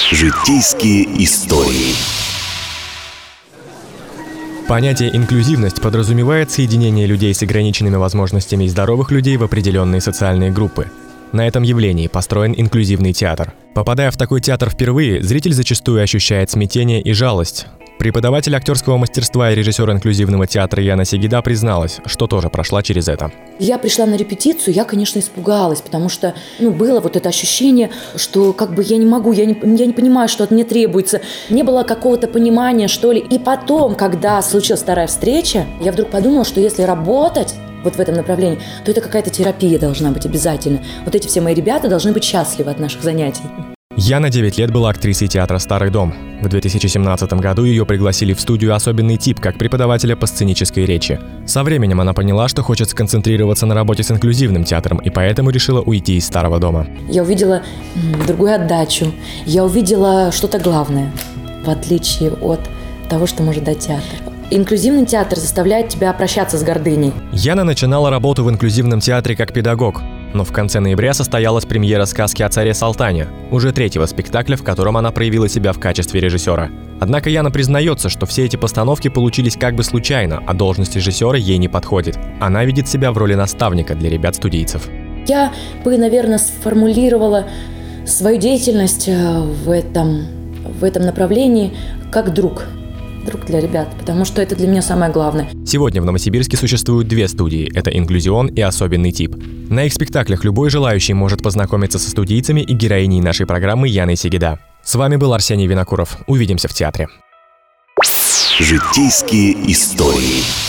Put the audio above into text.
Житейские истории. Понятие «инклюзивность» подразумевает соединение людей с ограниченными возможностями и здоровых людей в определенные социальные группы. На этом явлении построен инклюзивный театр. Попадая в такой театр впервые, зритель зачастую ощущает смятение и жалость. Преподаватель актерского мастерства и режиссер инклюзивного театра Яна Сегеда призналась, что тоже прошла через это. Я пришла на репетицию, я, конечно, испугалась, потому что было вот это ощущение, что я не могу, я не понимаю, что от меня требуется. Не было какого-то понимания, что ли. И потом, когда случилась вторая встреча, я вдруг подумала, что если работать вот в этом направлении, то это какая-то терапия должна быть обязательно. Вот эти все мои ребята должны быть счастливы от наших занятий. Яна 9 лет была актрисой театра «Старый дом». В 2017 году ее пригласили в студию «Особенный тип» как преподавателя по сценической речи. Со временем она поняла, что хочет сконцентрироваться на работе с инклюзивным театром, и поэтому решила уйти из «Старого дома». Я увидела другую отдачу, я увидела что-то главное, в отличие от того, что может дать театр. Инклюзивный театр заставляет тебя прощаться с гордыней. Яна начинала работу в инклюзивном театре как педагог. Но в конце ноября состоялась премьера сказки о царе Салтане, уже третьего спектакля, в котором она проявила себя в качестве режиссера. Однако Яна признается, что все эти постановки получились как бы случайно, а должность режиссера ей не подходит. Она видит себя в роли наставника для ребят-студийцев. Я бы, наверное, сформулировала свою деятельность в этом направлении как друг для ребят, потому что это для меня самое главное. Сегодня в Новосибирске существуют две студии – это «Инклюзион» и «Особенный тип». На их спектаклях любой желающий может познакомиться со студийцами и героиней нашей программы Яной Сегеда. С вами был Арсений Винокуров. Увидимся в театре. Житейские истории.